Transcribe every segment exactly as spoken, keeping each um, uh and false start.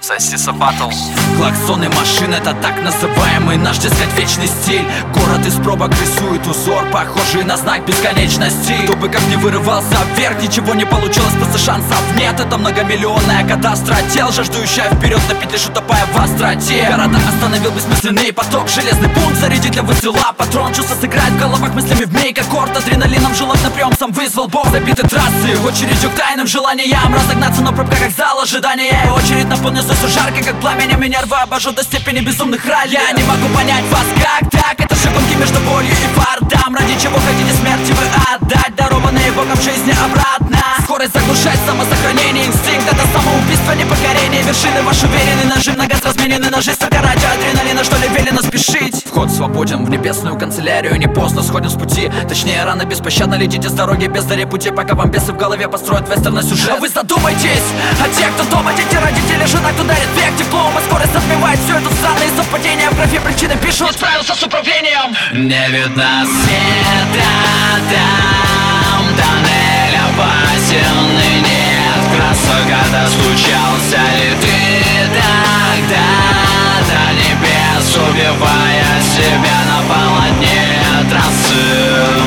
Соси Батл. Клаксоны машин — это так называемый наш, дескать, вечный стиль. Город из пробок рисует узор, похожий на знак бесконечности. Кто бы как ни вырывался вверх, ничего не получилось, просто шансов нет. Это многомиллионная катастрофа тел, жаждущая вперед, напить лишь утопая в остроте. Города остановил бессмысленный поток, железный пункт зарядить для выстрела патрон. Чувство сыграть в головах мыслями в мейк аккорд, адреналином жилок на прием сам вызвал бог. Забиты трассы очередью к тайным желаниям разогнаться, но пробка как зал ожидания. Очередь наполнится все жарко, как пламенем, нервы обожжут до степени безумных ралли. Я не могу понять вас, как так? Это же гонки между болью и фартом. Ради чего хотите смерти вы отдать, дарованные Богом жизни обратно? Скорость заглушать самосохранение, инстинкт — это самоубийство, не покорение. Вершины ваш уверенный нажим на газ, размененный на жизнь. Только ради адреналина, что ли, велено спешить? Вход свободен в небесную канцелярию, не поздно сходим с пути. Точнее, рано беспощадно летите с дороги без даре пути, пока вам бесы в голове построят вестерный сюжет. А вы задумайтесь, а те, кто дома, дети, родители, жена, кто дарит век теплом, и скорость отбивает все это странные совпадения. В графе причины пишут: справился с управлением. Не видно света там, тоннеля опасен и нет. Красота, случался ли ты тогда до небес, убивая себя на полотне трассы?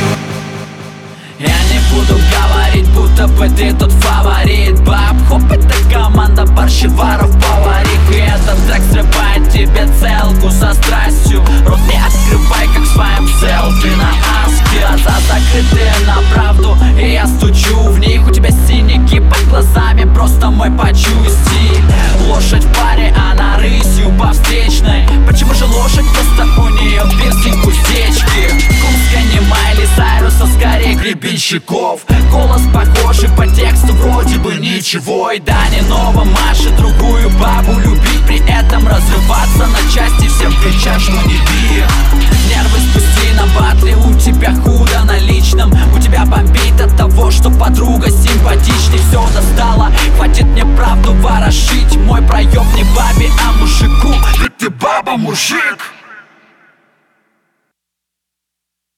Я не буду говорить, будто бы ты тут фаворит. Баб-хоп — это команда борщеваров, поварих. И этот трек срывает тебе целку со страстью. Рот не открывай, как в своем селфи на аске. Глаза закрыты на правду, и я стучу в них. У тебя синяки под глазами, просто мой почуй стиль. Лошадь в паре, она рысью по встречной. Почему же лошадь? Просто у нее пирсинг уздечки. Кумская не Майли Сайруса, скорее гребенщиков. Голос похожий по тексту, вроде бы ничего. И да, не ново, машет другую бабу любить, при этом разрываться на части, всем кричать, что не би. Нервы спусти на батле, у тебя худо на личном. У тебя бомбит от того, что подруга симпатичней. Все достало, хватит мне правду ворошить. Мой проеб не бабе, а мужику, ведь ты баба-мужик.